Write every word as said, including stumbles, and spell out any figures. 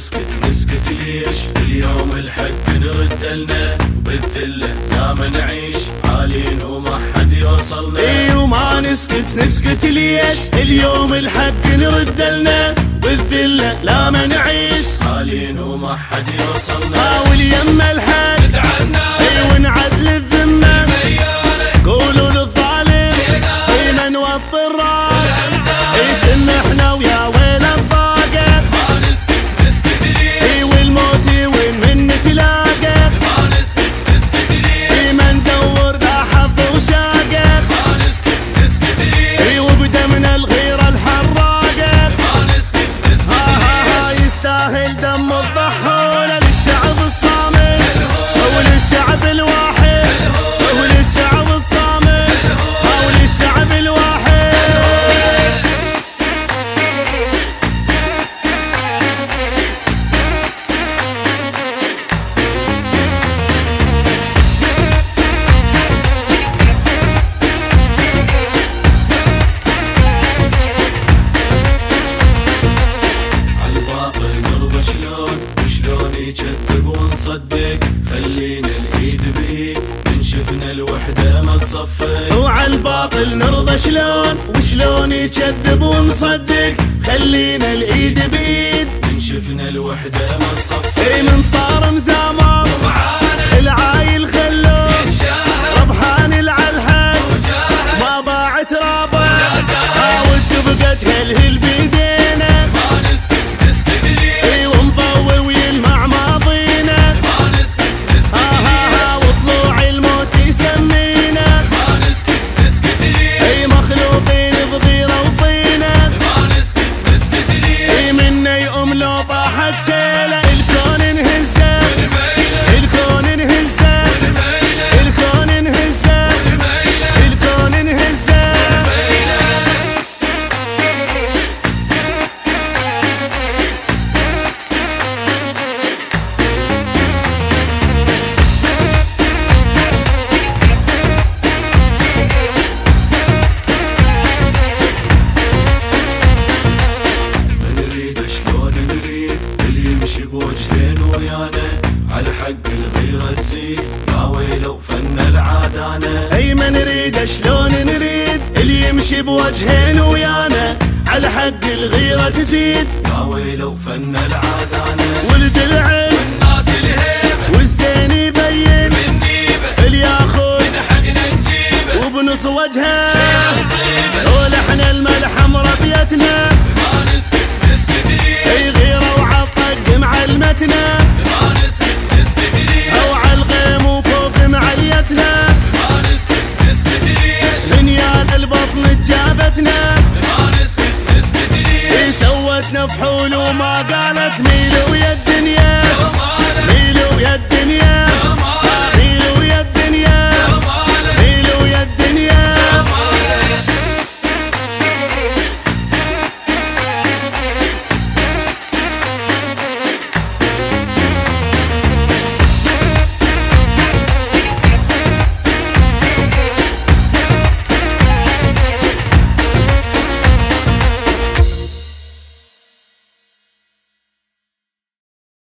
نسكت نسكت ليش؟ اليوم الحق نرد لنا وبالذلة دام نعيش عالين وما حد يوصلنا. اي وما نسكت نسكت ليش؟ اليوم الحق نرد لنا بالذلة لا ما نعيش عالين وما حد يوصلنا. حاول يما الحق نتعنى اي ونعدل الذمة قولوا للظالم اي من وط الراس اي سمحنا ويا ويل الضاقة ما نسكت نسكت ليش؟ اي والموت وين من نتلاقى ما نسكت نسكت ليش؟ اي ما ندور لا حظ وشاقة ما نسكت نسكت ليش؟ اي وبدمنا الغيرة الحراقة ما نسكت نسكت ها ها ها ليش؟ يستاهل دم الضحولة للشعب الصامت وللشعب الواحد وللشعب الصامت وللشعب الواحد. عالباطل نرضى شلون وشلون يكذب ونصدق خلينا الايد بايد من شفنا الوحدة ما تصفق. وعالباطل نرضى شلون وشلون يكذب ونصدق خلينا الايد بايد من شفنا الوحدة ما تصفق. اي من صار مزامر العايل خلوه ربحان العالحق ما باعت رابع حاولت بقت هالهل بيدينا ما نسكت نسكت ليش؟ اي ومضوي ويلمع ماضينا ما نسكت نسكت ها ها ليش؟ ها وطلوع الموت يسمينا ما نسكت نسكت ليش؟ اي مخلوقين بضيرة وطينة ما نسكت نسكت ليش؟ اي منا يقوم لو طاحت شيلة الكون انهزه الكون انهزه الكون انهزه الكون انهزه. نريد شلون نريد اللي يمشي بوجهين ويانا على حق الغيرة تزيد يا ويلو فن العادانة. اي ما نريد شلون نريد اللي يمشي بوجهين ويانا على حق الغيرة تزيد يا ويلو فن العادانة. ولد العز ناس الهيبة والزين يبين بالنيبة اللي ياخذ من حقنا نجيبه وبنص وجهه نصيبه. ولحنا الملح مربيتنا ما نسكت نسكت ليش؟ اي غيرة وعالطق معلمتنا ما نسكت نسكت ليش؟ او عالغيم وفوق معليتنا ما نسكت نسكت ليش؟ دنيا البطن جابتنا ما نسكت نسكت ليش؟ اي سوتنا فحول وما قالت ميل ويا